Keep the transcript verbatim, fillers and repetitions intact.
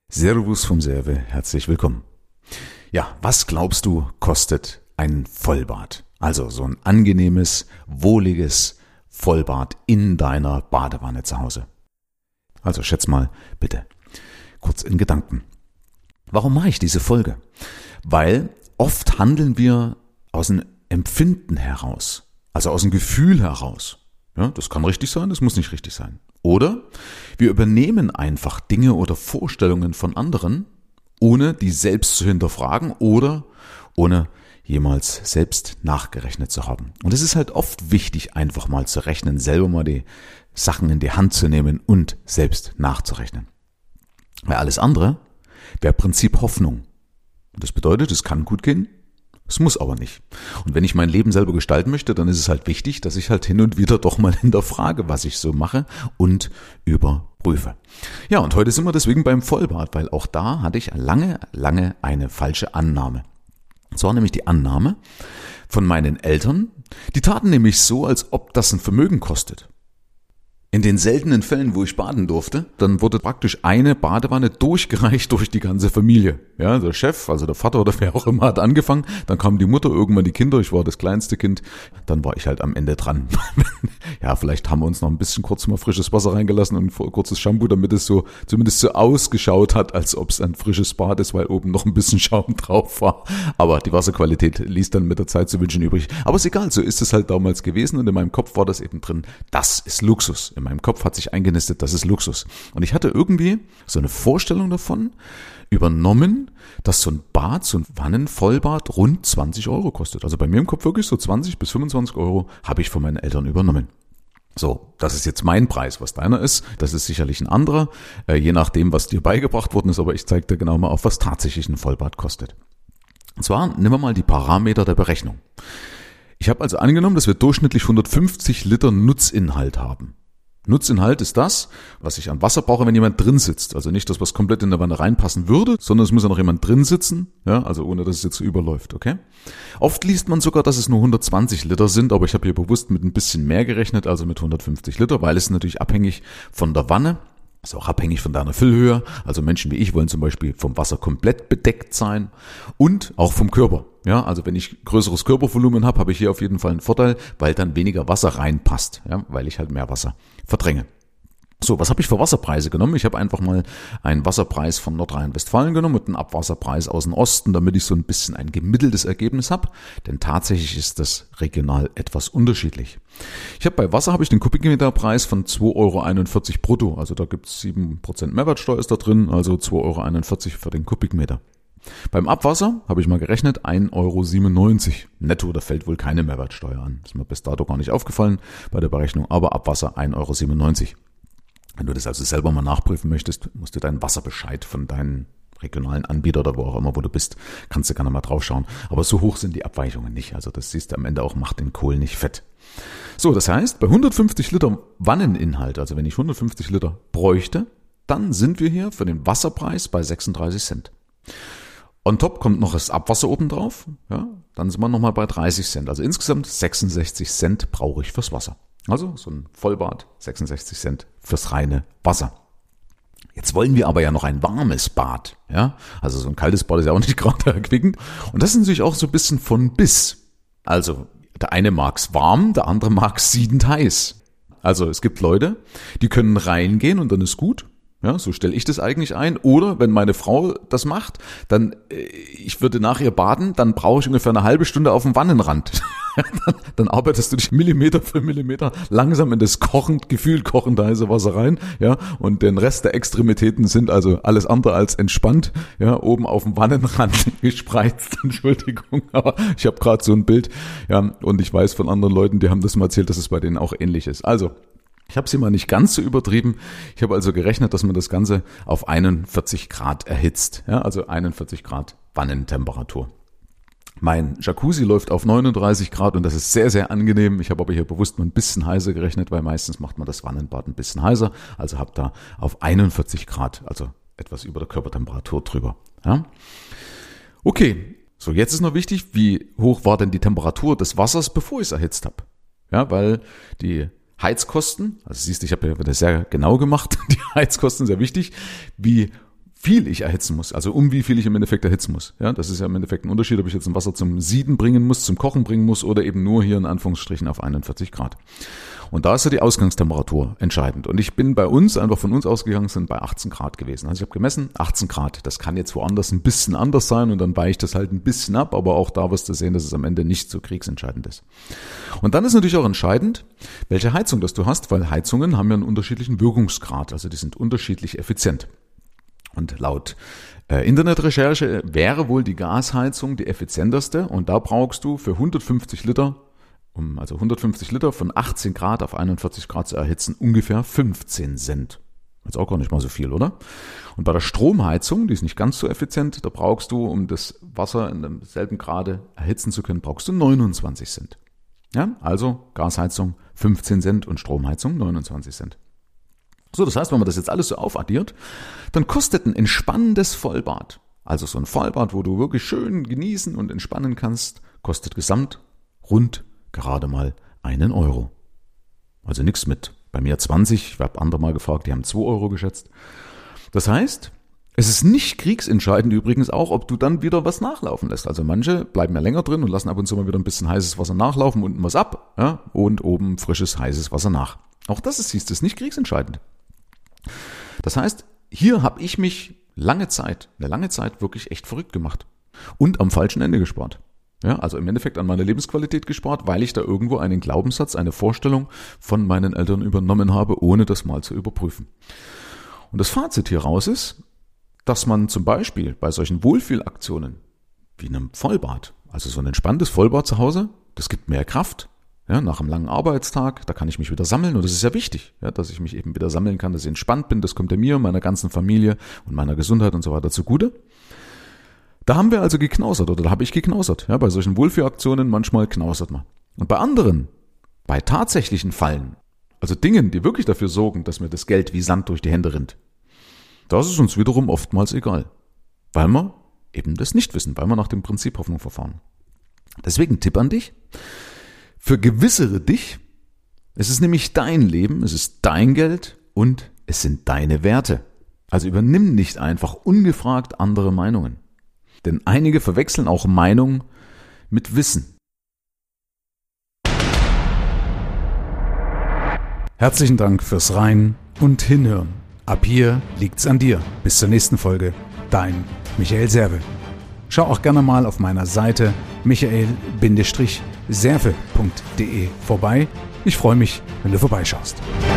Servus vom Serve, herzlich willkommen. Ja, was glaubst du, kostet ein Vollbad? Also so ein angenehmes, wohliges Vollbad in deiner Badewanne zu Hause. Also schätz mal bitte kurz in Gedanken. Warum mache ich diese Folge? Weil oft handeln wir aus einem Empfinden heraus, also aus einem Gefühl heraus. Ja, das kann richtig sein, das muss nicht richtig sein. Oder wir übernehmen einfach Dinge oder Vorstellungen von anderen, ohne die selbst zu hinterfragen oder ohne jemals selbst nachgerechnet zu haben. Und es ist halt oft wichtig, einfach mal zu rechnen, selber mal die Sachen in die Hand zu nehmen und selbst nachzurechnen. Weil alles andere wäre Prinzip Hoffnung. Und das bedeutet, es kann gut gehen, es muss aber nicht. Und wenn ich mein Leben selber gestalten möchte, dann ist es halt wichtig, dass ich halt hin und wieder doch mal hinterfrage, was ich so mache und überprüfe. Ja, und heute sind wir deswegen beim Vollbad, weil auch da hatte ich lange, lange eine falsche Annahme. Das war nämlich die Annahme von meinen Eltern. Die taten nämlich so, als ob das ein Vermögen kostet. In den seltenen Fällen, wo ich baden durfte, dann wurde praktisch eine Badewanne durchgereicht durch die ganze Familie. Ja, der Chef, also der Vater oder wer auch immer, hat angefangen, dann kam die Mutter, irgendwann die Kinder, ich war das kleinste Kind, dann war ich halt am Ende dran. Ja, vielleicht haben wir uns noch ein bisschen kurz mal frisches Wasser reingelassen und ein kurzes Shampoo, damit es so zumindest so ausgeschaut hat, als ob es ein frisches Bad ist, weil oben noch ein bisschen Schaum drauf war. Aber die Wasserqualität ließ dann mit der Zeit zu wünschen übrig. Aber ist egal, so ist es halt damals gewesen und in meinem Kopf war das eben drin, das ist Luxus. In meinem Kopf hat sich eingenistet, das ist Luxus. Und ich hatte irgendwie so eine Vorstellung davon übernommen, dass so ein Bad, so ein Wannenvollbad rund zwanzig Euro kostet. Also bei mir im Kopf wirklich so zwanzig bis fünfundzwanzig Euro habe ich von meinen Eltern übernommen. So, das ist jetzt mein Preis. Was deiner ist, das ist sicherlich ein anderer, äh, je nachdem, was dir beigebracht worden ist. Aber ich zeige dir genau mal auf, was tatsächlich ein Vollbad kostet. Und zwar nehmen wir mal die Parameter der Berechnung. Ich habe also angenommen, dass wir durchschnittlich hundertfünfzig Liter Nutzinhalt haben. Nutzinhalt ist das, was ich an Wasser brauche, wenn jemand drin sitzt. Also nicht das, was komplett in der Wanne reinpassen würde, sondern es muss ja noch jemand drin sitzen, ja, also ohne, dass es jetzt so überläuft, okay? Oft liest man sogar, dass es nur hundertzwanzig Liter sind, aber ich habe hier bewusst mit ein bisschen mehr gerechnet, also mit hundertfünfzig Liter, weil es natürlich abhängig von der Wanne, ist auch abhängig von deiner Füllhöhe. Also Menschen wie ich wollen zum Beispiel vom Wasser komplett bedeckt sein und auch vom Körper. Ja, also wenn ich größeres Körpervolumen habe, habe ich hier auf jeden Fall einen Vorteil, weil dann weniger Wasser reinpasst, ja, weil ich halt mehr Wasser verdränge. So, was habe ich für Wasserpreise genommen? Ich habe einfach mal einen Wasserpreis von Nordrhein-Westfalen genommen und einen Abwasserpreis aus dem Osten, damit ich so ein bisschen ein gemitteltes Ergebnis habe, denn tatsächlich ist das regional etwas unterschiedlich. Ich habe bei Wasser habe ich den Kubikmeterpreis von zwei Euro einundvierzig brutto, also da gibt es sieben Prozent Mehrwertsteuer ist da drin, also zwei Euro einundvierzig für den Kubikmeter. Beim Abwasser habe ich mal gerechnet ein Euro siebenundneunzig. Netto, da fällt wohl keine Mehrwertsteuer an. Ist mir bis dato gar nicht aufgefallen bei der Berechnung, aber Abwasser ein Euro siebenundneunzig. Wenn du das also selber mal nachprüfen möchtest, musst du deinen Wasserbescheid von deinen regionalen Anbieter oder wo auch immer, wo du bist, kannst du gerne mal drauf schauen. Aber so hoch sind die Abweichungen nicht. Also das siehst du am Ende auch, macht den Kohl nicht fett. So, das heißt, bei hundertfünfzig Liter Wanneninhalt, also wenn ich hundertfünfzig Liter bräuchte, dann sind wir hier für den Wasserpreis bei sechsunddreißig Cent. On top kommt noch das Abwasser oben drauf, ja, dann sind wir nochmal bei dreißig Cent. Also insgesamt sechsundsechzig Cent brauche ich fürs Wasser. Also so ein Vollbad, sechsundsechzig Cent fürs reine Wasser. Jetzt wollen wir aber ja noch ein warmes Bad, ja. Also so ein kaltes Bad ist ja auch nicht gerade erquickend. Und das ist natürlich auch so ein bisschen von bis. Also der eine mag's warm, der andere mag's siedend heiß. Also es gibt Leute, die können reingehen und dann ist gut. Ja, so stelle ich das eigentlich ein. Oder wenn meine Frau das macht, dann, ich würde nach ihr baden, dann brauche ich ungefähr eine halbe Stunde auf dem Wannenrand. dann, dann arbeitest du dich Millimeter für Millimeter langsam in das kochend, gefühlt kochende heiße Wasser rein, ja, und den Rest der Extremitäten sind also alles andere als entspannt, ja, oben auf dem Wannenrand gespreizt, Entschuldigung, aber ich habe gerade so ein Bild, ja, und ich weiß von anderen Leuten, die haben das mal erzählt, dass es bei denen auch ähnlich ist. Also, ich habe sie mal nicht ganz so übertrieben. Ich habe also gerechnet, dass man das Ganze auf einundvierzig Grad erhitzt. Ja, also einundvierzig Grad Wannentemperatur. Mein Jacuzzi läuft auf neununddreißig Grad und das ist sehr, sehr angenehm. Ich habe aber hier bewusst mal ein bisschen heißer gerechnet, weil meistens macht man das Wannenbad ein bisschen heißer. Also habe da auf einundvierzig Grad, also etwas über der Körpertemperatur drüber. Ja. Okay, so jetzt ist noch wichtig, wie hoch war denn die Temperatur des Wassers, bevor ich es erhitzt habe? Ja, weil die Heizkosten, also siehst du, ich habe ja das sehr genau gemacht, die Heizkosten sehr wichtig, wie viel ich erhitzen muss, also um wie viel ich im Endeffekt erhitzen muss. Ja, das ist ja im Endeffekt ein Unterschied, ob ich jetzt ein Wasser zum Sieden bringen muss, zum Kochen bringen muss oder eben nur hier in Anführungsstrichen auf einundvierzig Grad. Und da ist ja die Ausgangstemperatur entscheidend. Und ich bin bei uns, einfach von uns ausgegangen, sind bei achtzehn Grad gewesen. Also ich habe gemessen, achtzehn Grad. Das kann jetzt woanders ein bisschen anders sein und dann weicht das halt ein bisschen ab, aber auch da wirst du sehen, dass es am Ende nicht so kriegsentscheidend ist. Und dann ist natürlich auch entscheidend, welche Heizung das du hast, weil Heizungen haben ja einen unterschiedlichen Wirkungsgrad, also die sind unterschiedlich effizient. Und laut äh, Internetrecherche wäre wohl die Gasheizung die effizienteste und da brauchst du für hundertfünfzig Liter Um also hundertfünfzig Liter von achtzehn Grad auf einundvierzig Grad zu erhitzen, ungefähr fünfzehn Cent. Ist auch gar nicht mal so viel, oder? Und bei der Stromheizung, die ist nicht ganz so effizient, da brauchst du, um das Wasser in demselben Grade erhitzen zu können, brauchst du neunundzwanzig Cent. Ja, also Gasheizung fünfzehn Cent und Stromheizung neunundzwanzig Cent. So, das heißt, wenn man das jetzt alles so aufaddiert, dann kostet ein entspannendes Vollbad, also so ein Vollbad, wo du wirklich schön genießen und entspannen kannst, kostet gesamt rund gerade mal einen Euro. Also nichts mit bei mir zwanzig, ich habe andere mal gefragt, die haben zwei Euro geschätzt. Das heißt, es ist nicht kriegsentscheidend übrigens auch, ob du dann wieder was nachlaufen lässt. Also manche bleiben ja länger drin und lassen ab und zu mal wieder ein bisschen heißes Wasser nachlaufen, unten was ab, ja, und oben frisches, heißes Wasser nach. Auch das ist, siehst du, ist nicht kriegsentscheidend. Das heißt, hier habe ich mich lange Zeit, eine lange Zeit wirklich echt verrückt gemacht und am falschen Ende gespart. Ja, also im Endeffekt an meiner Lebensqualität gespart, weil ich da irgendwo einen Glaubenssatz, eine Vorstellung von meinen Eltern übernommen habe, ohne das mal zu überprüfen. Und das Fazit hier raus ist, dass man zum Beispiel bei solchen Wohlfühlaktionen wie einem Vollbad, also so ein entspanntes Vollbad zu Hause, das gibt mehr Kraft. Ja, nach einem langen Arbeitstag, da kann ich mich wieder sammeln und das ist ja wichtig, ja, dass ich mich eben wieder sammeln kann, dass ich entspannt bin, das kommt ja mir, meiner ganzen Familie und meiner Gesundheit und so weiter zugute. Da haben wir also geknausert oder da habe ich geknausert. Ja, bei solchen Wohlfühlaktionen manchmal knausert man. Und bei anderen, bei tatsächlichen Fallen, also Dingen, die wirklich dafür sorgen, dass mir das Geld wie Sand durch die Hände rinnt, das ist uns wiederum oftmals egal. Weil wir eben das nicht wissen, weil wir nach dem Prinzip Hoffnung verfahren. Deswegen Tipp an dich, vergewissere dich, es ist nämlich dein Leben, es ist dein Geld und es sind deine Werte. Also übernimm nicht einfach ungefragt andere Meinungen. Denn einige verwechseln auch Meinung mit Wissen. Herzlichen Dank fürs Rein und Hinhören. Ab hier liegt's an dir. Bis zur nächsten Folge. Dein Michael Serve. Schau auch gerne mal auf meiner Seite michael Serve punkt de vorbei. Ich freue mich, wenn du vorbeischaust.